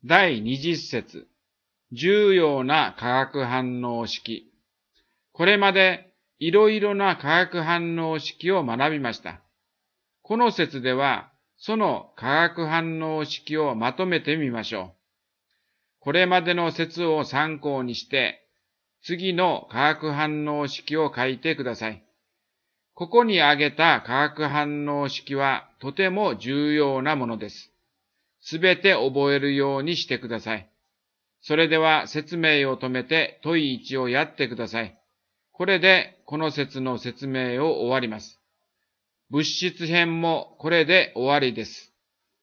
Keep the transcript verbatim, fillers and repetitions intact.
だいにじゅっ節、重要な化学反応式。これまでいろいろな化学反応式を学びました。この節では、その化学反応式をまとめてみましょう。これまでの説を参考にして、次の化学反応式を書いてください。ここに挙げた化学反応式はとても重要なものです。すべて覚えるようにしてください。それでは説明を止めて問いいちをやってください。これでこの説の説明を終わります。物質編もこれで終わりです。